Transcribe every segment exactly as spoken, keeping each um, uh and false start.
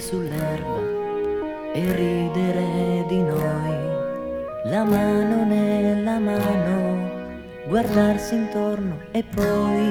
sull'erba e ridere di noi, la mano nella mano, guardarsi intorno e poi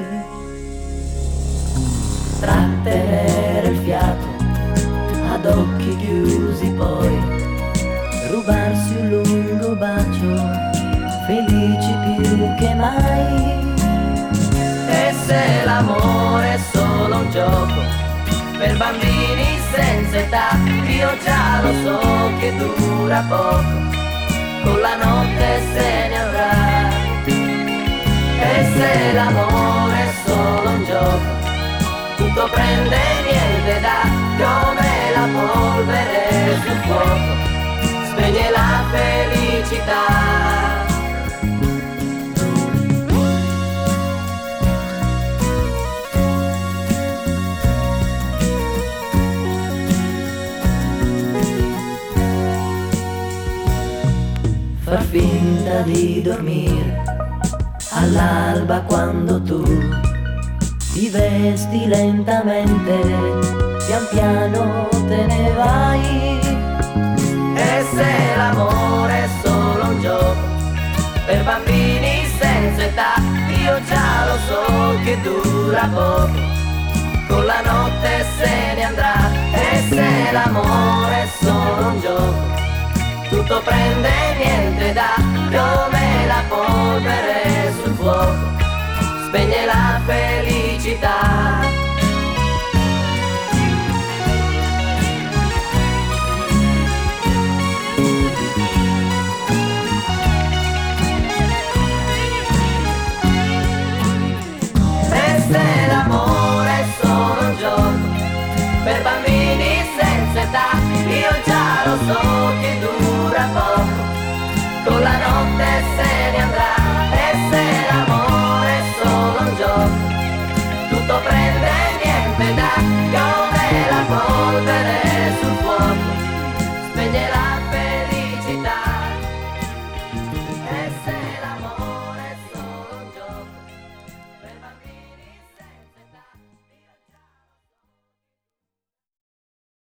trattenere il fiato ad occhi chiusi, poi rubarsi un lungo bacio, felici più che mai. E se l'amore è solo un gioco per bambini senza età, io già lo so che dura poco, con la notte se ne andrà. E se l'amore è solo un gioco, tutto prende e niente dà, come la polvere sul fuoco, spegne la felicità. Far finta di dormire all'alba quando tu ti vesti lentamente, pian piano te ne vai. E se l'amore è solo un gioco per bambini senza età, io già lo so che dura poco, con la notte se ne andrà. E se l'amore è solo un gioco, tutto prende e niente dà, come la polvere sul fuoco, spegne la felicità.